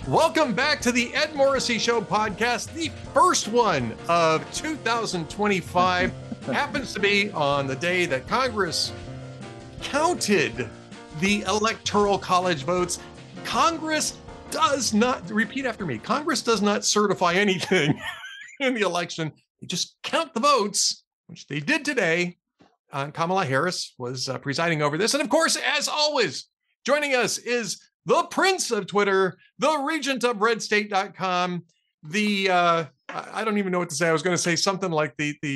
Welcome back to the Ed Morrissey Show podcast, the first one of 2025. Happens to be on the day that Congress counted the Electoral College votes. Congress does not, repeat after me, Congress does not certify anything in the election. They just count the votes, which they did today. Kamala Harris was presiding over this. And of course, as always, joining us is the Prince of Twitter, the Regent of RedState.com, the I don't even know what to say. I was going to say something like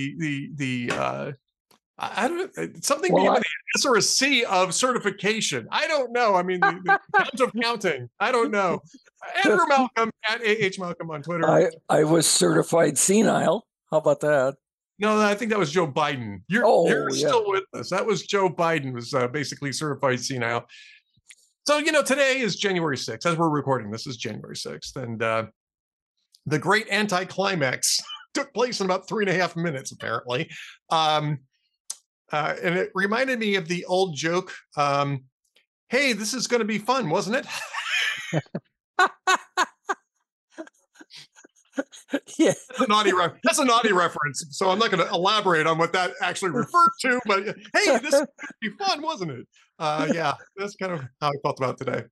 I don't know, something beyond the S or a C of certification. I don't know. I mean, the count of counting. I don't know. Andrew Malcolm at AH Malcolm on Twitter. I was certified senile. How about that? No, I think that was Joe Biden. You're still with us. That was Joe Biden was basically certified senile. So, today is January 6th. As we're recording, this is January 6th. And the great anticlimax took place in about 3.5 minutes, apparently. And it reminded me of the old joke. Hey, this is going to be fun, wasn't it? Yeah, that's a naughty reference. So I'm not going to elaborate on what that actually referred to. But hey, this would be fun, wasn't it? Yeah, that's kind of how I felt about today.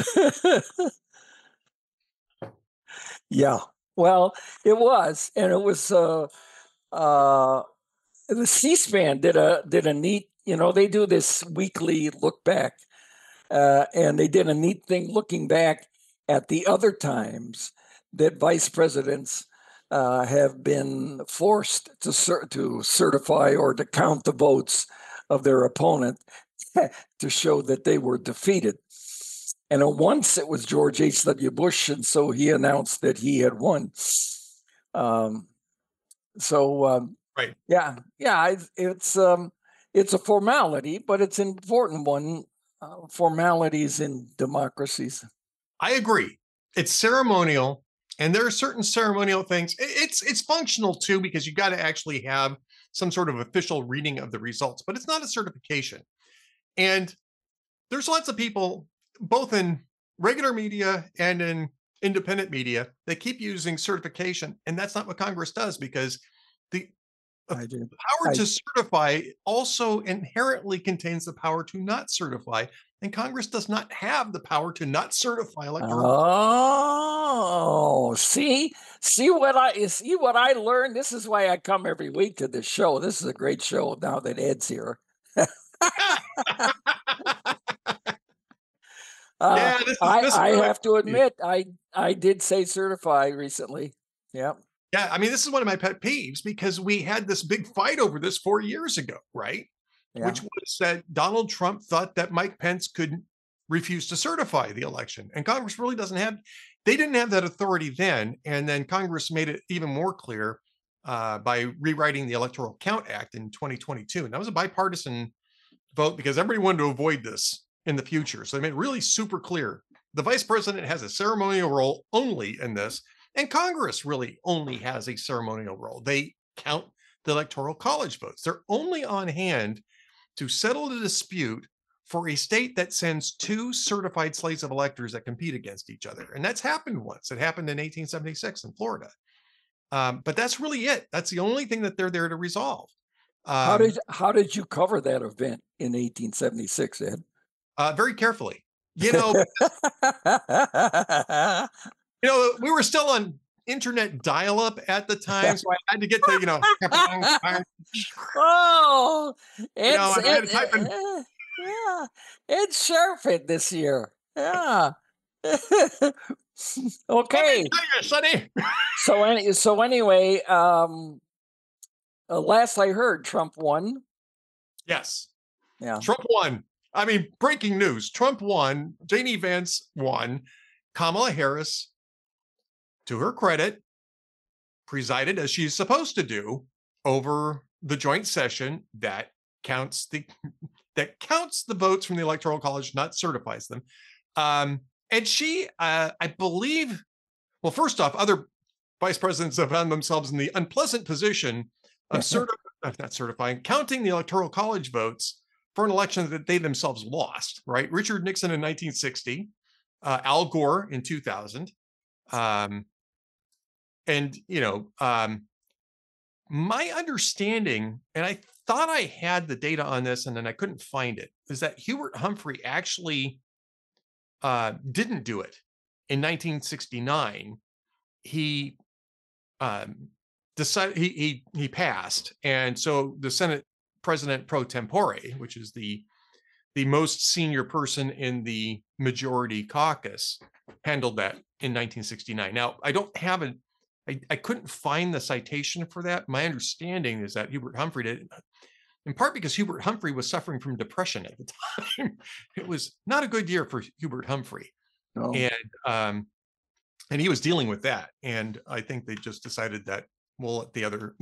Yeah, well, it was, and it was. The C-SPAN did a neat. They do this weekly look back, and they did a neat thing looking back at the other times that vice presidents have been forced to certify or to count the votes of their opponent to show that they were defeated. And once it was George H.W. Bush, and so he announced that he had won. Right. Yeah, it's a formality, but it's an important one. Formalities in democracies. I agree. It's ceremonial. And there are certain ceremonial things. It's functional too, because you got to actually have some sort of official reading of the results, but it's not a certification. And there's lots of people, both in regular media and in independent media, they keep using certification. And that's not what Congress does, because the power to certify also inherently contains the power to not certify. And Congress does not have the power to not certify electoral. Oh, see what I learned. This is why I come every week to this show. This is a great show now that Ed's here. I have to admit, I did say certify recently. Yeah. Yeah, I mean, this is one of my pet peeves, because we had this big fight over this 4 years ago, right? Yeah. Which was that Donald Trump thought that Mike Pence could refuse to certify the election. And Congress really they didn't have that authority then. And then Congress made it even more clear by rewriting the Electoral Count Act in 2022. And that was a bipartisan vote, because everybody wanted to avoid this in the future. So they made it really super clear. The vice president has a ceremonial role only in this. And Congress really only has a ceremonial role. They count the Electoral College votes. They're only on hand to settle the dispute for a state that sends 2 certified slates of electors that compete against each other. And that's happened once. It happened in 1876 in Florida. But that's really it. That's the only thing that they're there to resolve. How did you cover that event in 1876, Ed? Very carefully. We were still on internet dial-up at the time, so I had to get the, oh, it's sharpened this year. Yeah. Okay. Sonny. So anyway, last I heard, Trump won. Yes. Yeah. Trump won. I mean, breaking news. Trump won. J.D. Vance won. Kamala Harris, to her credit, presided as she's supposed to do over the joint session that counts the votes from the Electoral College, not certifies them. And she, I believe, well, first off, other vice presidents have found themselves in the unpleasant position of counting the Electoral College votes for an election that they themselves lost, right? Richard Nixon in 1960, Al Gore in 2000, Um, and my understanding, and I thought I had the data on this, and then I couldn't find it, is that Hubert Humphrey actually didn't do it in 1969. He decided he passed, and so the Senate President pro tempore, which is the most senior person in the majority caucus, handled that in 1969. Now, I don't have I couldn't find the citation for that. My understanding is that Hubert Humphrey did, in part because Hubert Humphrey was suffering from depression at the time. It was not a good year for Hubert Humphrey. No. And he was dealing with that. And I think they just decided that we'll let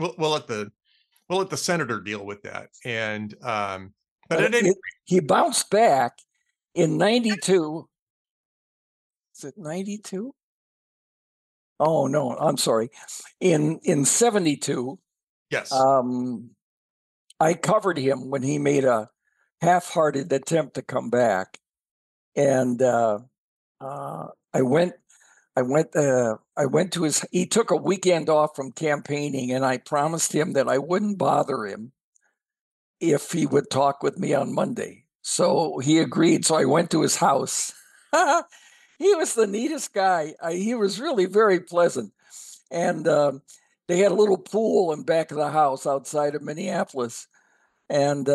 the senator deal with that. And but he bounced back in 92. Is it 92? Oh no, I'm sorry. In 72. Yes. I covered him when he made a half-hearted attempt to come back, and I went to his. He took a weekend off from campaigning, and I promised him that I wouldn't bother him if he would talk with me on Monday. So he agreed. So I went to his house. He was the neatest guy. He was really very pleasant. And they had a little pool in back of the house outside of Minneapolis. And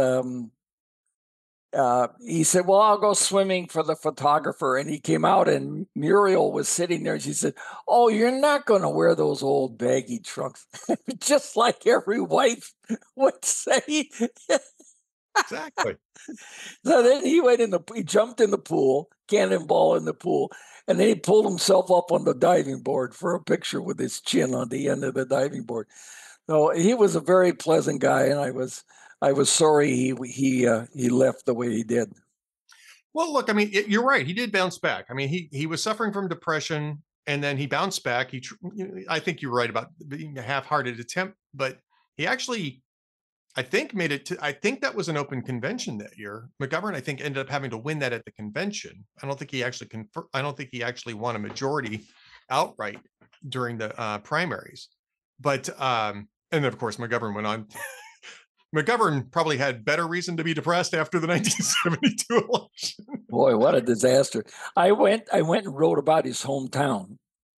he said, well, I'll go swimming for the photographer. And he came out and Muriel was sitting there. And she said, oh, you're not going to wear those old baggy trunks. Just like every wife would say. Exactly. So then he jumped in the pool, cannonball in the pool, and then he pulled himself up on the diving board for a picture with his chin on the end of the diving board. So he was a very pleasant guy, and I was sorry he left the way he did. Well, look, I mean, you're right. He did bounce back. I mean, he was suffering from depression, and then he bounced back. I think you're right about being a half-hearted attempt, but he actually, I think, made it to. I think that was an open convention that year. McGovern, I think, ended up having to win that at the convention. I don't think he actually won a majority outright during the primaries. But and then of course McGovern went on. McGovern probably had better reason to be depressed after the 1972 election. Boy, what a disaster! I went and wrote about his hometown,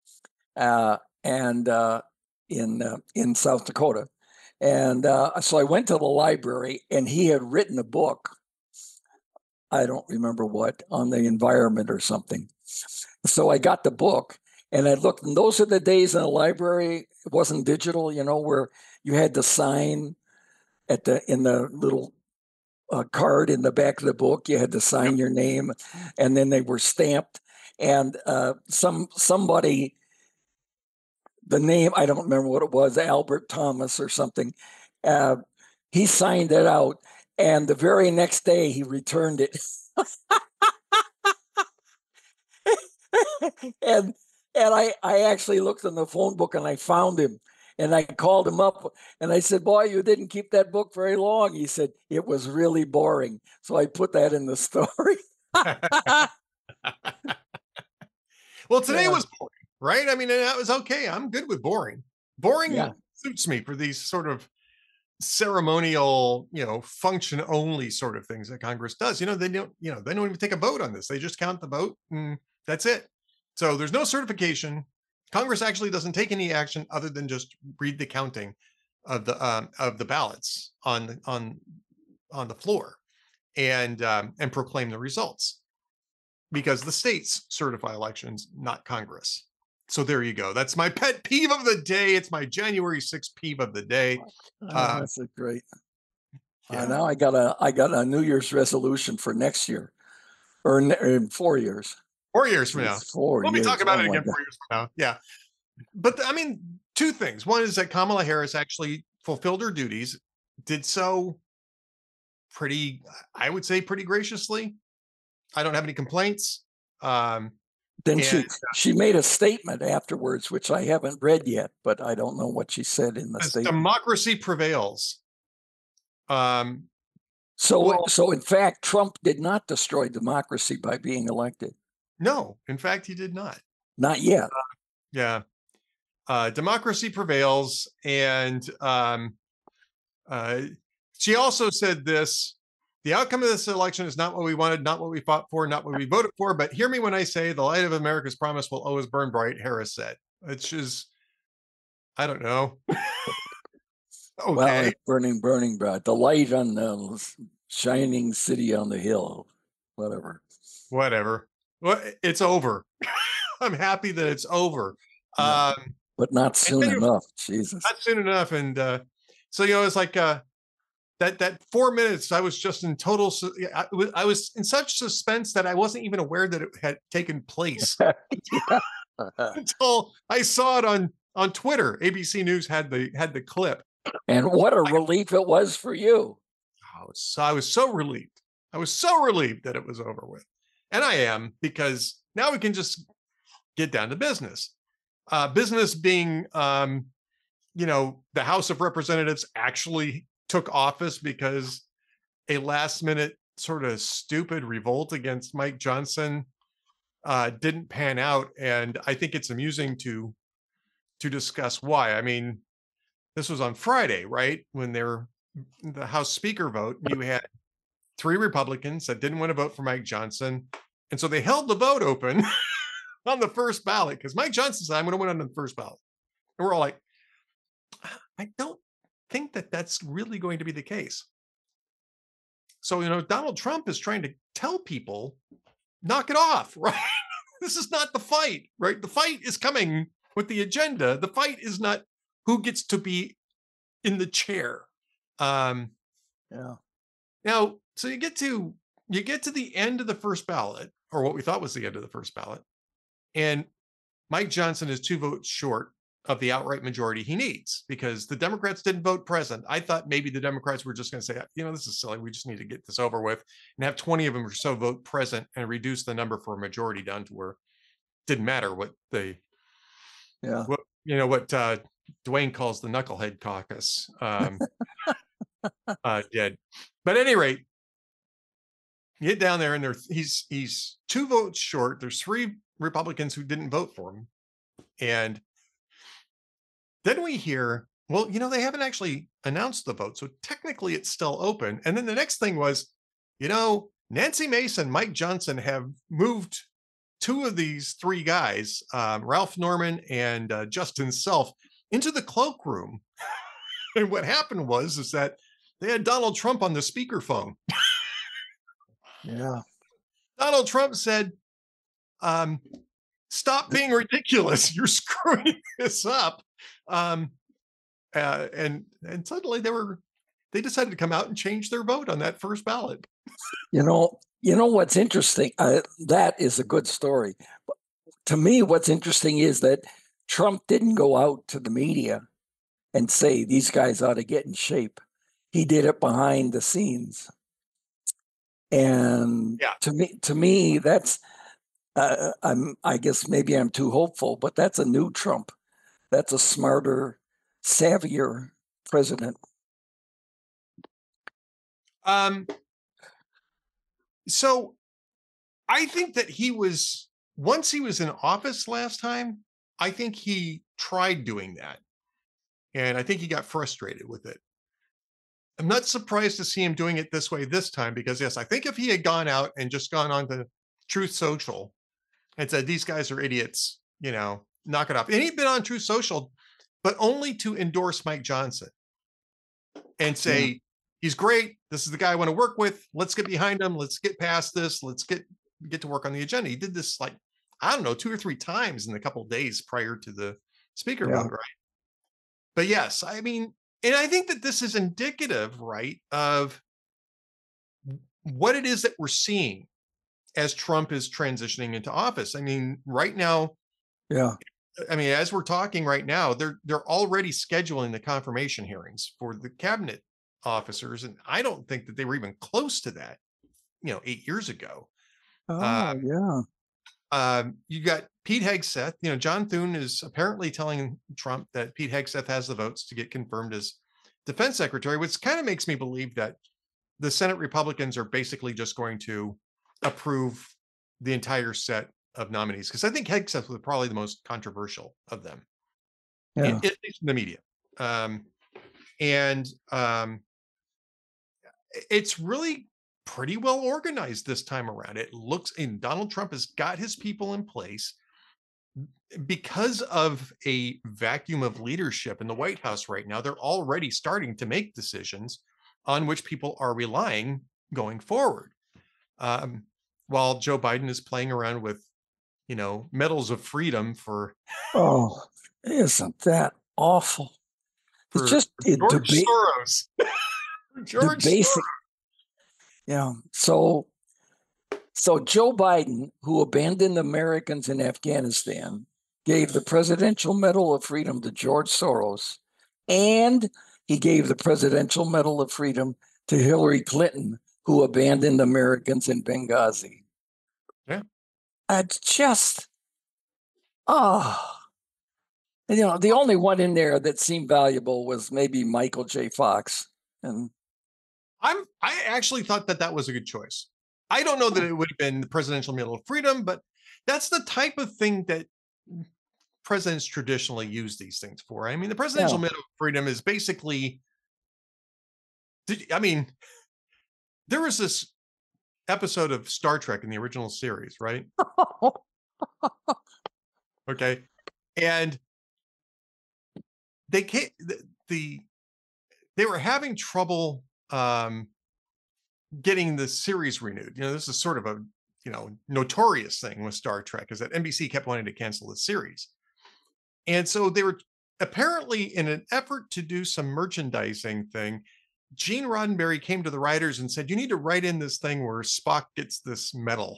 and in South Dakota. And so I went to the library, and he had written a book. I don't remember what, on the environment or something. So I got the book, and I looked, and those are the days in the library. It wasn't digital, where you had to sign in the little card in the back of the book. You had to sign your name, and then they were stamped. And somebody. The name, I don't remember what it was, Albert Thomas or something. He signed it out, and the very next day he returned it. and I actually looked in the phone book and I found him, and I called him up and I said, boy, you didn't keep that book very long. He said, it was really boring. So I put that in the story. Well, today was boring. Right? I mean, that was okay. I'm good with boring. Boring suits me for these sort of ceremonial, function only sort of things that Congress does. They don't even take a vote on this. They just count the vote and that's it. So there's no certification. Congress actually doesn't take any action other than just read the counting of the ballots on the floor and proclaim the results, because the states certify elections, not Congress. So there you go. That's my pet peeve of the day. It's my January 6th peeve of the day. That's great. Now I got a New Year's resolution for next year, or in 4 years. 4 years from now. We'll be talking about it again 4 years from now. Yeah. But I mean, two things. One is that Kamala Harris actually fulfilled her duties, did so I would say pretty graciously. I don't have any complaints. Then she made a statement afterwards, which I haven't read yet, but I don't know what she said in the statement. Democracy prevails. So in fact, Trump did not destroy democracy by being elected. No, in fact, he did not. Not yet. Yeah. Democracy prevails. And she also said this: the outcome of this election is not what we wanted, not what we fought for, not what we voted for. But hear me when I say the light of America's promise will always burn bright, Harris said. Which is, I don't know. Well, Okay. it's burning, burning bright. The light on the shining city on the hill, whatever. Whatever. Well, it's over. I'm happy that it's over. Yeah. But not soon enough. Jesus. Not soon enough. And so, it's like that 4 minutes, I was just in total, I was in such suspense that I wasn't even aware that it had taken place until I saw it on Twitter. ABC News had the clip. And what a relief it was for you. I was so relieved. I was so relieved that it was over with. And I am, because now we can just get down to business. Business being, the House of Representatives actually took office because a last minute sort of stupid revolt against Mike Johnson didn't pan out. And I think it's amusing to discuss why. I mean, this was on Friday, right? When the House Speaker vote, you had 3 Republicans that didn't want to vote for Mike Johnson. And so they held the vote open on the first ballot because Mike Johnson said, I'm going to win on the first ballot. And we're all like, I don't think that that's really going to be the case. So, Donald Trump is trying to tell people, knock it off, right? This is not the fight, right? The fight is coming with the agenda. The fight is not who gets to be in the chair. Yeah. Now, so you get to the end of the first ballot, or what we thought was the end of the first ballot, and Mike Johnson is 2 votes short of the outright majority he needs because the Democrats didn't vote present. I thought maybe the Democrats were just going to say, this is silly. We just need to get this over with and have 20 of them or so vote present and reduce the number for a majority down to where it didn't matter what Dwayne calls the knucklehead caucus did. But at any rate, you get down there and he's 2 votes short. There's 3 Republicans who didn't vote for him. And then we hear, well, they haven't actually announced the vote. So technically it's still open. And then the next thing was, Nancy Mace, Mike Johnson have moved 2 of these 3 guys, Ralph Norman and Justin Self, into the cloakroom. And what happened is that they had Donald Trump on the speakerphone. Yeah. Donald Trump said, stop being ridiculous. You're screwing this up. And suddenly they decided to come out and change their vote on that first ballot. What's interesting? That is a good story. But to me, what's interesting is that Trump didn't go out to the media and say these guys ought to get in shape. He did it behind the scenes. And to me, that's I guess maybe I'm too hopeful, but that's a new Trump. That's a smarter, savvier president. So I think that once he was in office last time, I think he tried doing that. And I think he got frustrated with it. I'm not surprised to see him doing it this way this time, because yes, I think if he had gone out and just gone on to Truth Social and said, these guys are idiots, knock it off. And he'd been on Truth Social, but only to endorse Mike Johnson and say, he's great. This is the guy I want to work with. Let's get behind him. Let's get past this. Let's get to work on the agenda. He did this 2 or 3 times in a couple of days prior to the speaker vote, right? But yes, I mean, and I think that this is indicative, right, of what it is that we're seeing as Trump is transitioning into office. I mean, right now, as we're talking right now, they're already scheduling the confirmation hearings for the cabinet officers, and I don't think that they were even close to that, 8 years ago. You got Pete Hegseth. John Thune is apparently telling Trump that Pete Hegseth has the votes to get confirmed as defense secretary, which kind of makes me believe that the Senate Republicans are basically just going to approve the entire set of nominees because I think Hegseth was probably the most controversial of them, Yeah. at least in the media. And it's really pretty well organized this time around. It looks, and Donald Trump has got his people in place because of a vacuum of leadership in the White House right now. They're already starting to make decisions on which people are relying going forward. While Joe Biden is playing around with, medals of freedom for Oh, isn't that awful? It's just George Soros. George Soros. Yeah. So Joe Biden, who abandoned Americans in Afghanistan, gave the Presidential Medal of Freedom to George Soros, and he gave the Presidential Medal of Freedom to Hillary Clinton, who abandoned Americans in Benghazi. Yeah. It's just, the only one in there that seemed valuable was maybe Michael J. Fox. And I actually thought that was a good choice. I don't know that it would have been the Presidential Medal of Freedom, but that's the type of thing that presidents traditionally use these things for. I mean, the Presidential Medal of Freedom is basically, there was this episode of Star Trek in the original series, right? Okay. And they were having trouble getting the series renewed. This is sort of a notorious thing with Star Trek, is that NBC kept wanting to cancel the series. And so they were apparently, in an effort to do some merchandising thing, Gene Roddenberry came to the writers and said, you need to write in this thing where Spock gets this medal.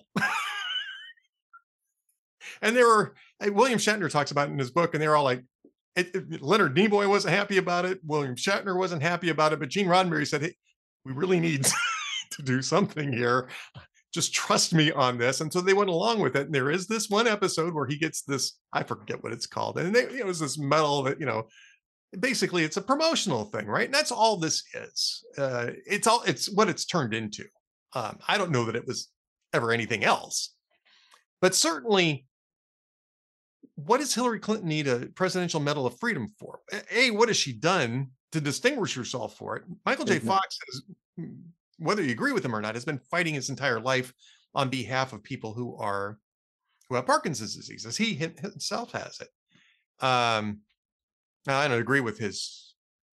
And William Shatner talks about it in his book, and they're all like, Leonard Nimoy wasn't happy about it. William Shatner wasn't happy about it. But Gene Roddenberry said, hey, we really need to do something here. Just trust me on this. And so they went along with it. And there is this one episode where he gets this, I forget what it's called. And it was this medal that, basically it's a promotional thing, right? And that's all this is. It's what it's turned into. I don't know that it was ever anything else, but certainly, what does Hillary Clinton need a Presidential Medal of Freedom for? What has she done to distinguish herself for it? Michael J. Fox has, whether you agree with him or not, has been fighting his entire life on behalf of people who have Parkinson's disease, as he himself has it. Now, I don't agree with his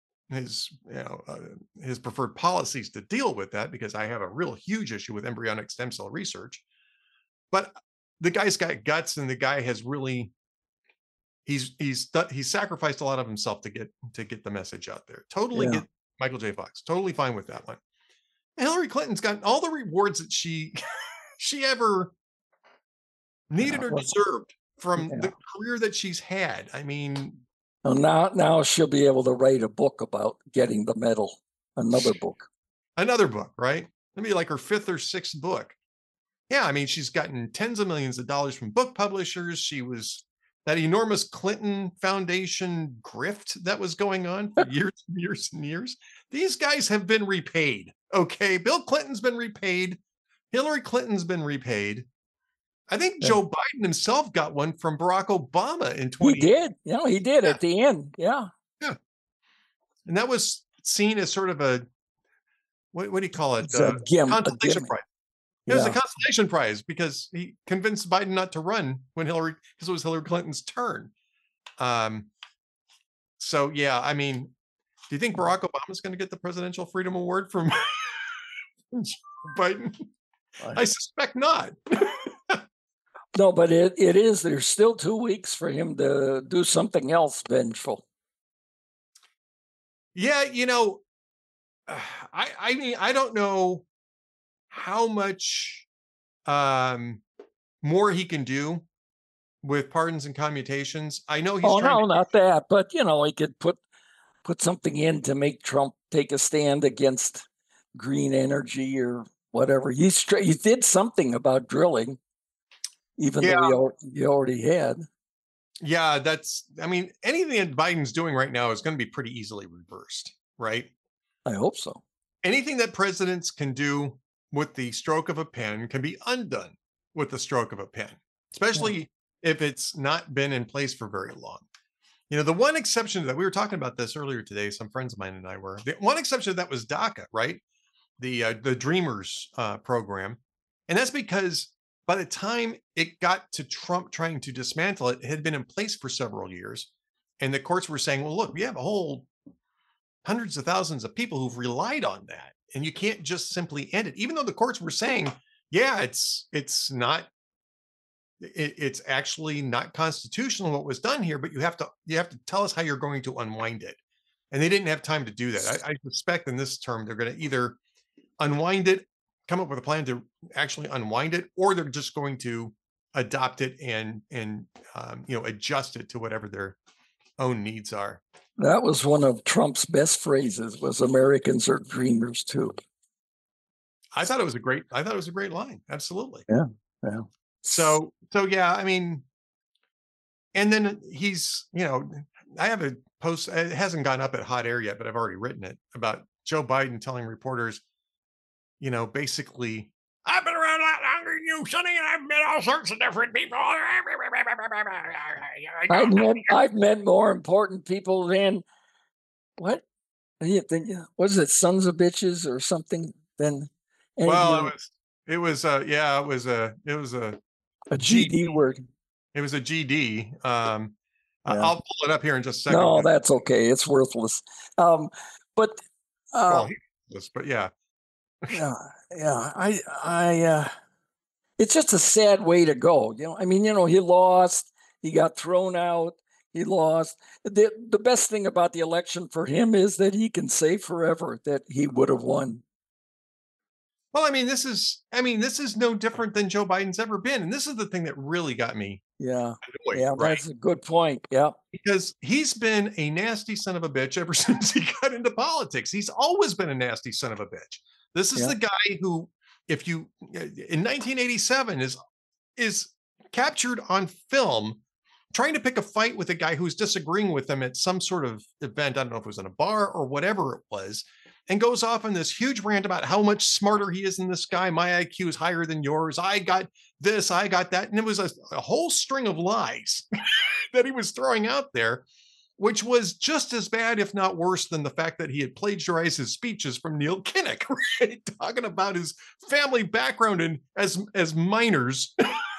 preferred policies to deal with that, because I have a real huge issue with embryonic stem cell research. But the guy's got guts, and the guy has really, he's sacrificed a lot of himself to get the message out there. Totally get Michael J. Fox. Totally fine with that one. Hillary Clinton's gotten all the rewards that she ever needed or deserved from the career that she's had. I mean, now she'll be able to write a book about getting the medal. Another book, right? It'll be like her 5th or 6th book. Yeah, I mean, she's gotten tens of millions of dollars from book publishers. She was that enormous Clinton Foundation grift that was going on for years and years and years. These guys have been repaid. Okay, Bill Clinton's been repaid. Hillary Clinton's been repaid. I think Joe Biden himself got one from Barack Obama in 20. He did. He did at the end. Yeah. Yeah. And that was seen as sort of a, what do you call it? Consolation prize. It was a consolation prize because he convinced Biden not to run because it was Hillary Clinton's turn. So, yeah, I mean, do you think Barack Obama is going to get the Presidential Freedom Award from Biden? I suspect not. No, but it is. There's still 2 weeks for him to do something else vengeful. Yeah, I mean, I don't know how much more he can do with pardons and commutations. I know he's not that, but he could put something in to make Trump take a stand against green energy or whatever. He did something about drilling, even though he already had. Yeah, anything that Biden's doing right now is going to be pretty easily reversed, right? I hope so. Anything that presidents can do with the stroke of a pen can be undone with the stroke of a pen. especially if it's not been in place for very long. The one exception to that, we were talking about this earlier today, some friends of mine and I were, the one exception to that was DACA, right? The Dreamers program. And that's because by the time it got to Trump trying to dismantle it, it had been in place for several years. And the courts were saying, well, look, we have a whole hundreds of thousands of people who've relied on that. And you can't just simply end it, even though the courts were saying, yeah, it's actually not constitutional what was done here, but you have to tell us how you're going to unwind it. And they didn't have time to do that. I suspect in this term, they're going to either unwind it, come up with a plan to actually unwind it, or they're just going to adopt it and adjust it to whatever their own needs are. That was one of Trump's best phrases, was Americans are dreamers too. I thought it was a great line. Absolutely. Yeah. So yeah, I mean, and then he's, I have a post, it hasn't gone up at Hot Air yet, but I've already written it about Joe Biden telling reporters, basically, I've been around a lot longer than you, Sonny, and I've met all sorts of different people. I've met more important people than what? Was it sons of bitches or something? Then, well, it was a GD word. It was a GD. I'll pull it up here in just a second. No, that's okay. It's worthless. But yeah. It's just a sad way to go. He lost, he got thrown out, he lost. The best thing about the election for him is that he can say forever that he would have won. Well, this is no different than Joe Biden's ever been. And this is the thing that really got me. Yeah. Annoyed, right? That's a good point. Yeah. Because he's been a nasty son of a bitch ever since he got into politics. He's always been a nasty son of a bitch. This is the guy who, if you in 1987 is captured on film trying to pick a fight with a guy who's disagreeing with him at some sort of event. I don't know if it was in a bar or whatever it was, and goes off on this huge rant about how much smarter he is than this guy. My IQ is higher than yours. I got this, I got that. And it was a whole string of lies that he was throwing out there, which was just as bad, if not worse, than the fact that he had plagiarized his speeches from Neil Kinnock, right? Talking about his family background and as minors,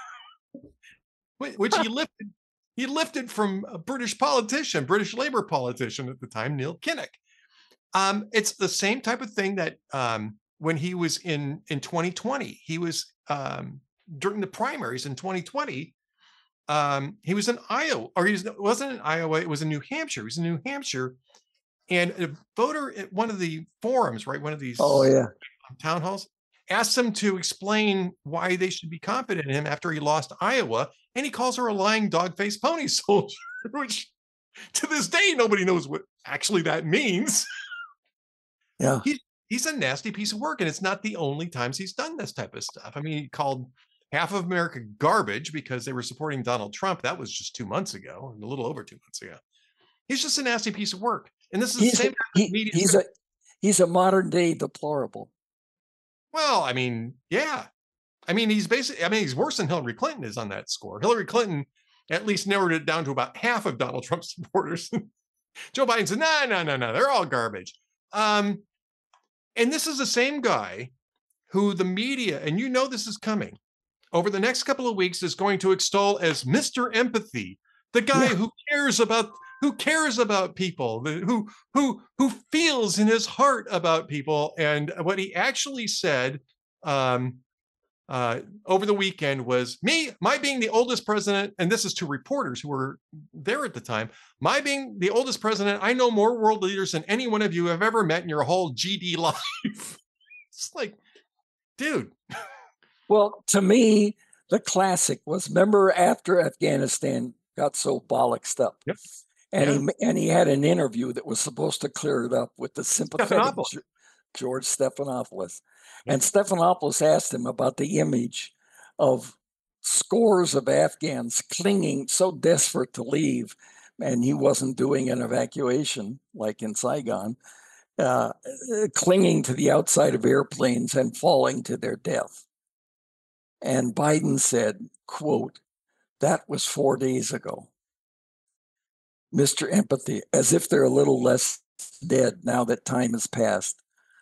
which he lifted from a British Labour politician at the time, Neil Kinnock. It's the same type of thing that when he was in 2020, he was during the primaries in 2020. He was in Iowa, or wasn't in Iowa. It was in New Hampshire. He was in New Hampshire, and a voter at one of the forums, right, one of these town halls, asked him to explain why they should be confident in him after he lost Iowa, and he calls her a lying dog-faced pony soldier, which to this day nobody knows what actually that means. Yeah, he's a nasty piece of work, and it's not the only times he's done this type of stuff. He called half of America garbage because they were supporting Donald Trump. That was just 2 months ago, a little over 2 months ago. He's just a nasty piece of work. And this is the same media. He's a modern day deplorable. Well, yeah. He's basically, he's worse than Hillary Clinton is on that score. Hillary Clinton at least narrowed it down to about half of Donald Trump's supporters. Joe Biden said, no, they're all garbage. And this is the same guy who the media, and this is coming, over the next couple of weeks is going to extol as Mr. Empathy, the guy who cares about people, who feels in his heart about people. And what he actually said over the weekend was, my being the oldest president, and this is to reporters who were there at the time, my being the oldest president, I know more world leaders than any one of you have ever met in your whole GD life. It's like, dude. Well, to me, the classic was, remember after Afghanistan got so bollocksed up, and he had an interview that was supposed to clear it up with the sympathetic George Stephanopoulos. And Stephanopoulos asked him about the image of scores of Afghans clinging, so desperate to leave, and he wasn't doing an evacuation like in Saigon, clinging to the outside of airplanes and falling to their death. And Biden said, quote, That was 4 days ago. Mr. Empathy, as if they're a little less dead now that time has passed.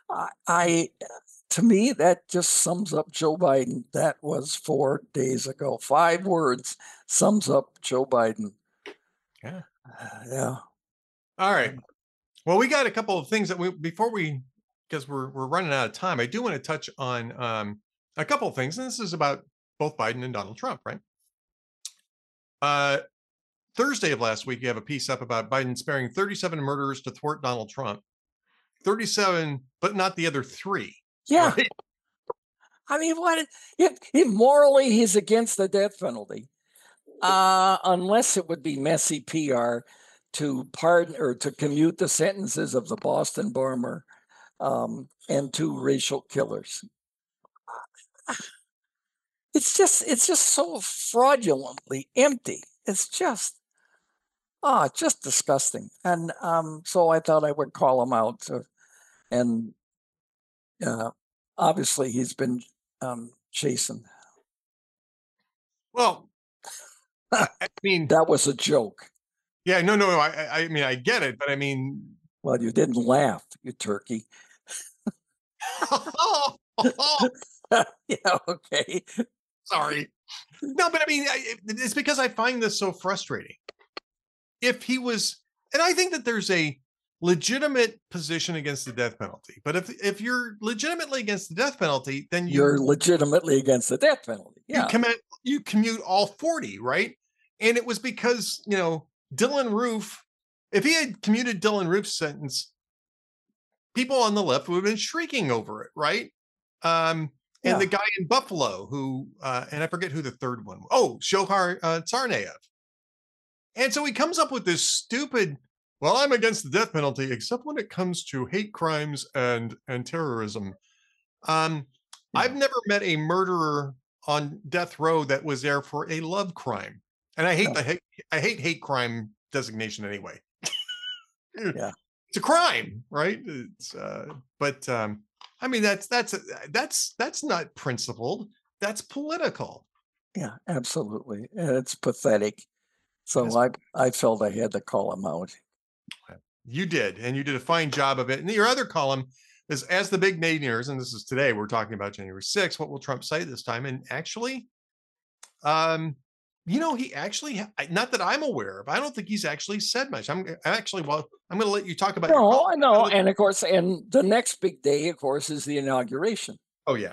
To me, that just sums up Joe Biden. That was 4 days ago. 5 words sums up Joe Biden. Yeah. Yeah. All right. Well, we got a couple of things that because we're running out of time. I do want to touch on a couple of things, and this is about both Biden and Donald Trump, right? Thursday of last week, you have a piece up about Biden sparing 37 murderers to thwart Donald Trump. 37, but not the other 3. Yeah. Right? I mean, what? Morally, he's against the death penalty, unless it would be messy PR to pardon or to commute the sentences of the Boston bomber and 2 racial killers. It's just so fraudulently empty. It's just disgusting. And so I thought I would call him out. And obviously he's been chastened. Well, I mean, that was a joke. Yeah, no. I mean, I get it, but I mean, well, you didn't laugh, you turkey. Yeah, okay. Sorry. No, but I mean, it's because I find this so frustrating. If he was, and I think that there's a legitimate position against the death penalty, but if you're legitimately against the death penalty, then you're legitimately against the death penalty. Yeah. You commute all 40, right? And it was because, Dylan Roof, if he had commuted Dylan Roof's sentence, people on the left would have been shrieking over it, right? And the guy in Buffalo who, and I forget who the third one, Shohar Tsarnaev. And so he comes up with this stupid, well, I'm against the death penalty, except when it comes to hate crimes and terrorism. I've never met a murderer on death row that was there for a love crime. And I hate I hate hate crime designation anyway. Yeah. It's a crime, right? It's I mean, that's not principled. That's political. Yeah, absolutely. And it's pathetic. So I felt I had to call him out. You did, and you did a fine job of it. And your other column is as the big naysayers, and this is today, we're talking about January 6th. What will Trump say this time? And actually, he actually, not that I'm aware of, I don't think he's actually said much. I'm going to let you talk about your No, and of course, and the next big day, of course, is the inauguration. Oh, yeah.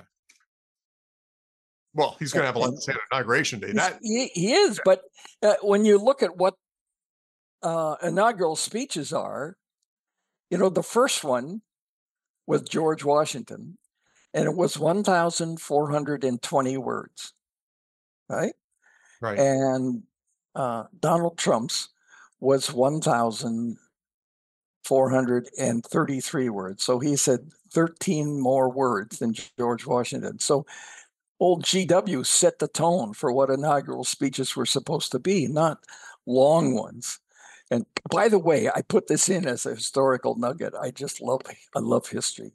Well, he's going to have a lot to say on inauguration day. He is, but when you look at what inaugural speeches are, the first one was George Washington, and it was 1,420 words, right? Right. And Donald Trump's was 1,433 words. So he said 13 more words than George Washington. So old GW set the tone for what inaugural speeches were supposed to be, not long ones. And by the way, I put this in as a historical nugget. I love history.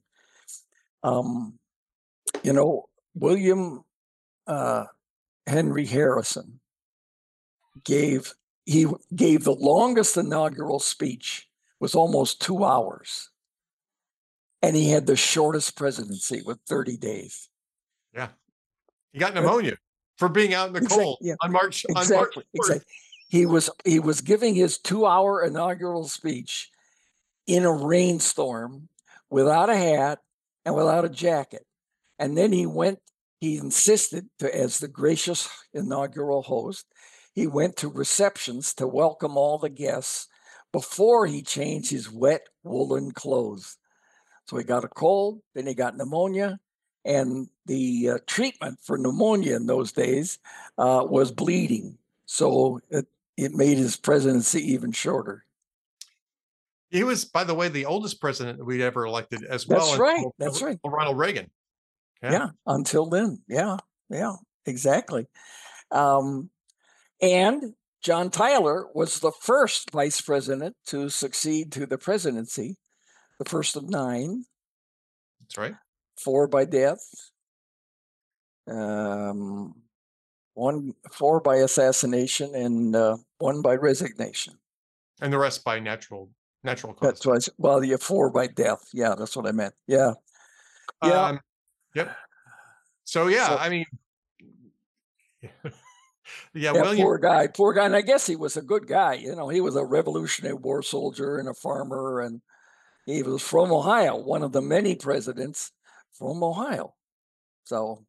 William Henry Harrison gave the longest inaugural speech, was almost 2 hours. And he had the shortest presidency with 30 days. Yeah. He got pneumonia for being out in the cold on March. Exactly. He was giving his 2-hour inaugural speech in a rainstorm without a hat and without a jacket. And then he insisted to, as the gracious inaugural host, he went to receptions to welcome all the guests before he changed his wet woolen clothes. So he got a cold, then he got pneumonia, and the treatment for pneumonia in those days was bleeding. So it made his presidency even shorter. He was, by the way, the oldest president that we'd ever elected as well. That's right. Ronald Reagan. Yeah, until then. Yeah, exactly. And John Tyler was the first vice president to succeed to the presidency, the first of 9. That's right. 4 by death. 1, 4 by assassination and 1 by resignation. And the rest by natural causes. That's why. Well, you 4 by death. Yeah, that's what I meant. Yeah. Yep. So yeah, So, I mean, yeah, William. poor guy. And I guess he was a good guy. You know, he was a Revolutionary War soldier and a farmer, and he was from Ohio, one of the many presidents from Ohio. So,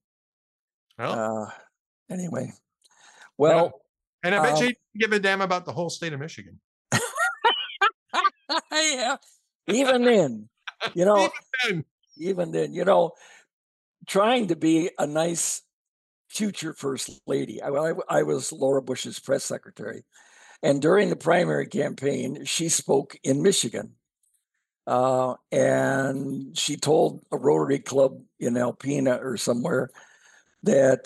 anyway, well, and I bet you didn't give a damn about the whole state of Michigan. Yeah, even then, even then, trying to be a nice future first lady. I was Laura Bush's press secretary, and during the primary campaign, she spoke in Michigan, and she told a Rotary Club in Alpena or somewhere that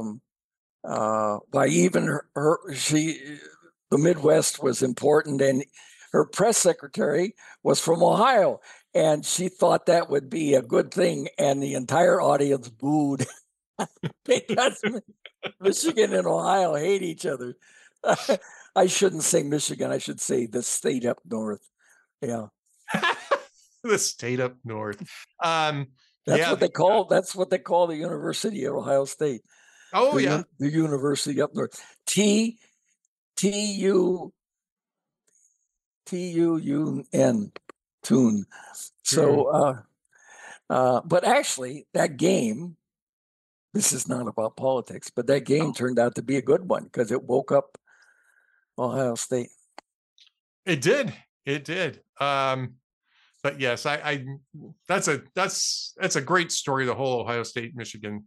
by even the Midwest was important, and her press secretary was from Ohio, and she thought that would be a good thing, and the entire audience booed because Michigan and Ohio hate each other. I shouldn't say Michigan. I should say the state up north. Yeah. The state up north. That's what they call the University of Ohio State. Oh, the University up north. TUUN, tune. So, but actually, that game, this is not about politics, but that game turned out to be a good one because it woke up Ohio State. It did. But yes, that's a great story. The whole Ohio State Michigan.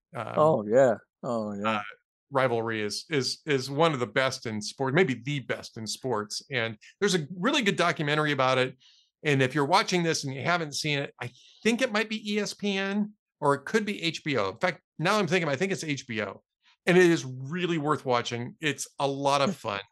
Rivalry is one of the best in sport, maybe the best in sports. And there's a really good documentary about it. And if you're watching this and you haven't seen it, I think it might be ESPN or it could be HBO. In fact, now I'm thinking, I think it's HBO, and it is really worth watching. It's a lot of fun.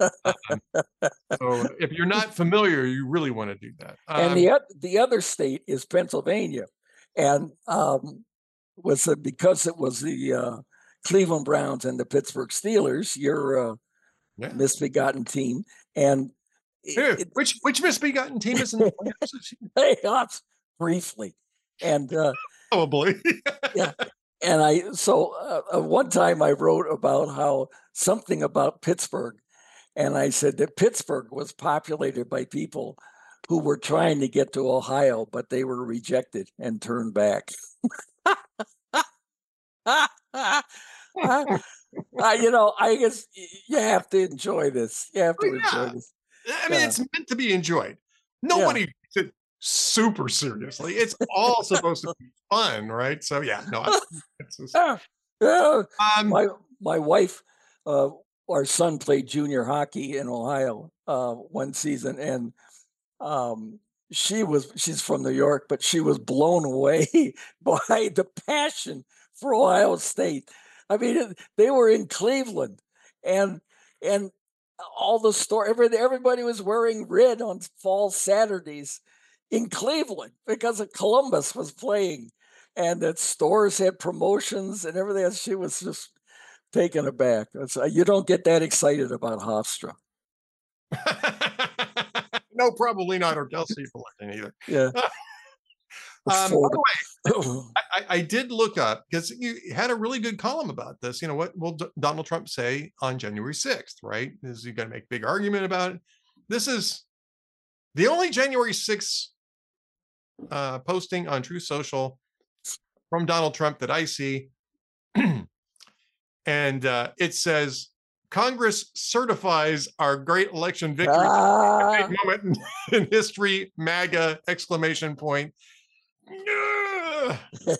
So if you're not familiar, you really want to do that. And the other state is Pennsylvania, and because it was the Cleveland Browns and the Pittsburgh Steelers, your misbegotten team, and which misbegotten team is in the playoffs? Briefly, and probably yeah. And one time I wrote about something about Pittsburgh, and I said that Pittsburgh was populated by people who were trying to get to Ohio, but they were rejected and turned back. I guess you have to enjoy this. You have to enjoy this. I mean, it's meant to be enjoyed. Nobody takes it super seriously. It's all supposed to be fun, right? So my wife, our son played junior hockey in Ohio one season, and she's from New York, but she was blown away by the passion for Ohio State. I mean, they were in Cleveland, and all the everybody was wearing red on fall Saturdays in Cleveland because of Columbus was playing, and that stores had promotions and everything else. She was just taken aback. You don't get that excited about Hofstra. No, probably not, or Kelsey Fullerton either. Yeah. By the way, I did look up, because you had a really good column about this. What will Donald Trump say on January 6th, right? Is he going to make a big argument about it? This is the only January 6th posting on Truth Social from Donald Trump that I see. And it says, Congress certifies our great election victory. A big moment in history, MAGA, exclamation point. I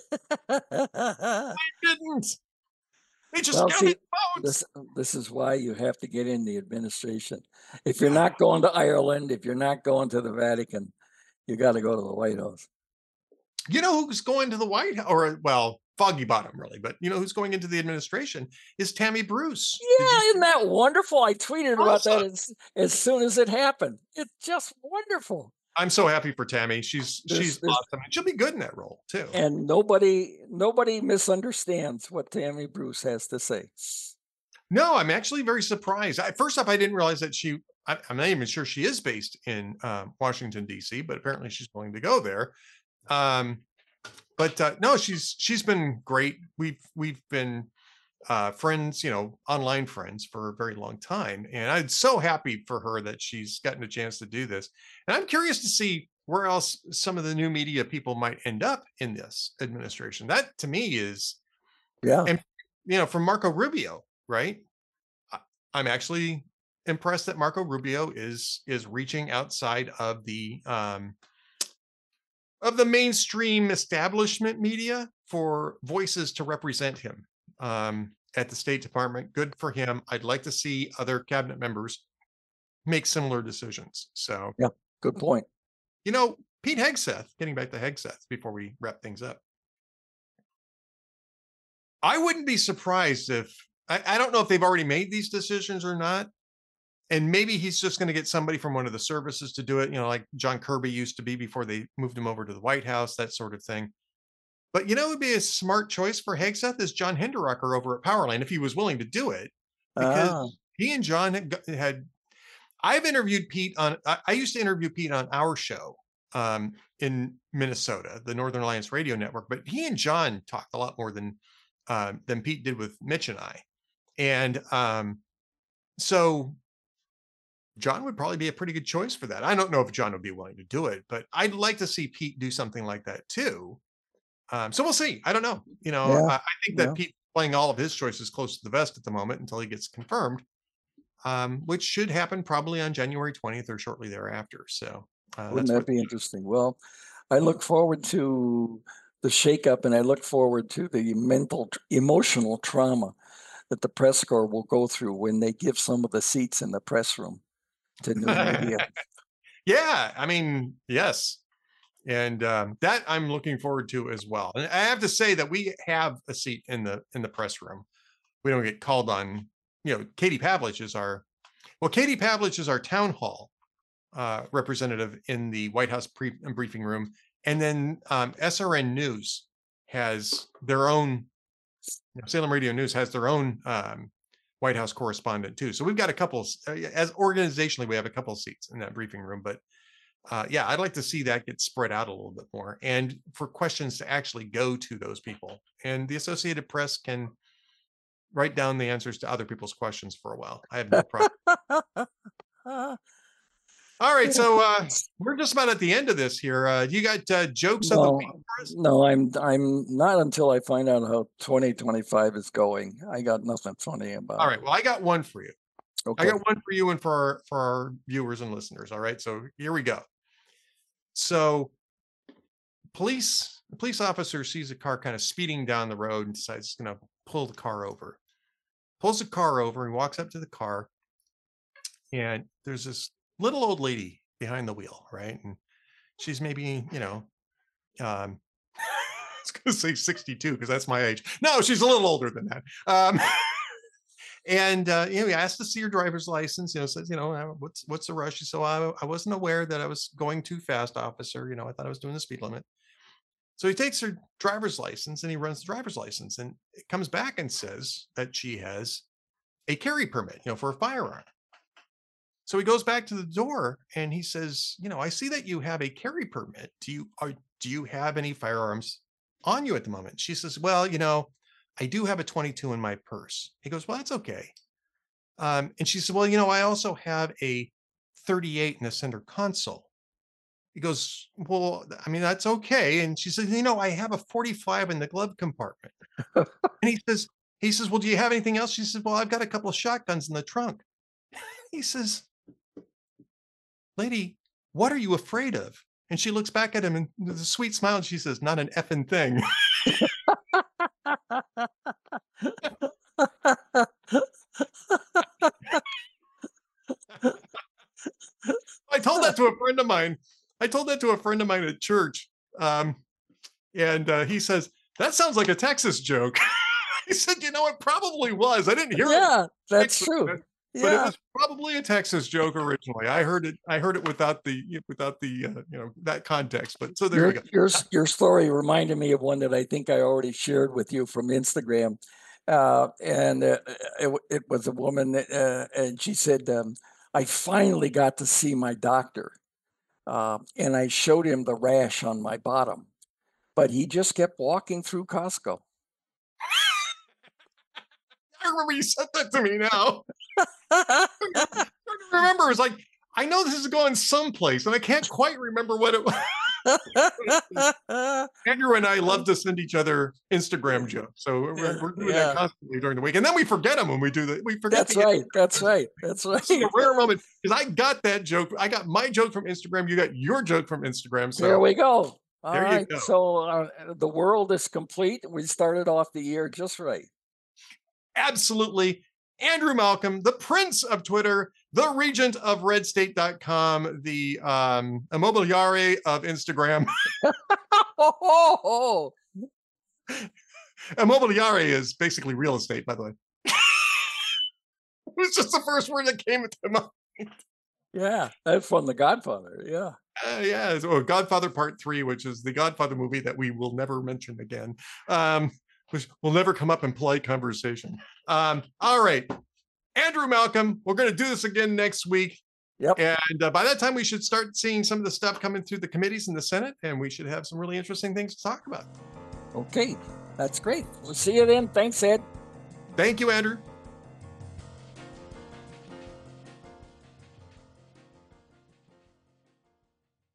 didn't. They just counted votes. This is why you have to get in the administration. If you're not going to Ireland, if you're not going to the Vatican, you got to go to the White House. You know who's going to the White House? Or, well, Foggy Bottom, really. But you know who's going into the administration is Tammy Bruce. Yeah, isn't that wonderful? I tweeted about that as soon as it happened. It's just wonderful. I'm so happy for Tammy. She's awesome. She'll be good in that role too. And nobody misunderstands what Tammy Bruce has to say. No, I'm actually very surprised. First off, I didn't realize that I'm not even sure she is based in Washington, D.C., but apparently she's willing to go there. Um, but no, she's been great. We've been friends, online friends for a very long time. And I'm so happy for her that she's gotten a chance to do this. And I'm curious to see where else some of the new media people might end up in this administration. That to me is, Yeah. and from Marco Rubio, right? I'm actually impressed that Marco Rubio is reaching outside of the mainstream establishment media for voices to represent him at the State Department. Good for him. I'd like to see other cabinet members make similar decisions. So, yeah, good point. Pete Hegseth, getting back to Hegseth before we wrap things up. I wouldn't be surprised if, I don't know if they've already made these decisions or not. And maybe he's just going to get somebody from one of the services to do it, like John Kirby used to be before they moved him over to the White House, that sort of thing. But it would be a smart choice for Hegseth is John Hinderaker over at Powerline, if he was willing to do it, because he and John I've interviewed Pete I used to interview Pete on our show in Minnesota, the Northern Alliance Radio Network, but he and John talked a lot more than Pete did with Mitch and I. And so John would probably be a pretty good choice for that. I don't know if John would be willing to do it, but I'd like to see Pete do something like that too. So we'll see. I don't know. I think that Pete's playing all of his choices close to the vest at the moment until he gets confirmed, which should happen probably on January 20th or shortly thereafter. So wouldn't that be interesting? Well, I look forward to the shakeup, and I look forward to the emotional trauma that the press corps will go through when they give some of the seats in the press room to new media. Yeah, I mean, yes. And that I'm looking forward to as well. And I have to say that we have a seat in the press room. We don't get called on. Katie Pavlich is our town hall representative in the White House briefing room, and then SRN News has their own. Salem Radio News has their own White House correspondent too. So we've got a couple. As organizationally, we have a couple seats in that briefing room, but. Yeah, I'd like to see that get spread out a little bit more, and for questions to actually go to those people. And the Associated Press can write down the answers to other people's questions for a while. I have no problem. All right, so we're just about at the end of this here. You got jokes of the week for us? No, I'm not until I find out how 2025 is going. I got nothing funny about it. All right, well, I got one for you. Okay. I got one for you and for our viewers and listeners. All right, so here we go. So, police officer sees a car kind of speeding down the road and decides he's going to pull the car over. Pulls the car over and walks up to the car, and there's this little old lady behind the wheel, right? And she's maybe, I was going to say 62 because that's my age. No, she's a little older than that. And he asked to see her driver's license. Says, what's the rush? She said, well, I wasn't aware that I was going too fast, officer. I thought I was doing the speed limit. So he takes her driver's license and he runs the driver's license, and it comes back and says that she has a carry permit, for a firearm. So he goes back to the door and he says, I see that you have a carry permit. Do you have any firearms on you at the moment? She says, well, I do have a 22 in my purse. He goes, well, that's okay. And she said, well, I also have a 38 in the center console. He goes, well, I mean, that's okay. And she says, I have a 45 in the glove compartment. And he says, well, do you have anything else? She says, well, I've got a couple of shotguns in the trunk. He says, lady, what are you afraid of? And she looks back at him and with a sweet smile, and she says, not an effing thing. I told that to a friend of mine. At church. And he says, that sounds like a Texas joke. He said, it probably was. I didn't hear it. Yeah, that's true. But it was probably a Texas joke originally. I heard it without the that context. But so there you go. Your story reminded me of one that I think I already shared with you from Instagram. and it was a woman, and she said, I finally got to see my doctor. And I showed him the rash on my bottom, but he just kept walking through Costco. I remember you said that to me now. I remember, it's like, I know this is going someplace, and I can't quite remember what it was. Andrew and I love to send each other Instagram jokes, so we're doing that constantly during the week, and then we forget them when we do that. We forget. That's right. That's right. That's right. This is a rare moment because I got that joke. I got my joke from Instagram. You got your joke from Instagram. So there we go. All there right. you go. So the world is complete. We started off the year just right. Absolutely. Andrew Malcolm, the Prince of Twitter, the Regent of RedState.com, the Immobiliare of Instagram. Immobiliare is basically real estate, by the way. It was just the first word that came into my mind. Yeah, that's from The Godfather. Yeah. Yeah. So Godfather Part 3, which is the Godfather movie that we will never mention again. Which will never come up in polite conversation. All right. Andrew Malcolm, we're going to do this again next week. Yep. And by that time, we should start seeing some of the stuff coming through the committees in the Senate, and we should have some really interesting things to talk about. Okay. That's great. We'll see you then. Thanks, Ed. Thank you, Andrew.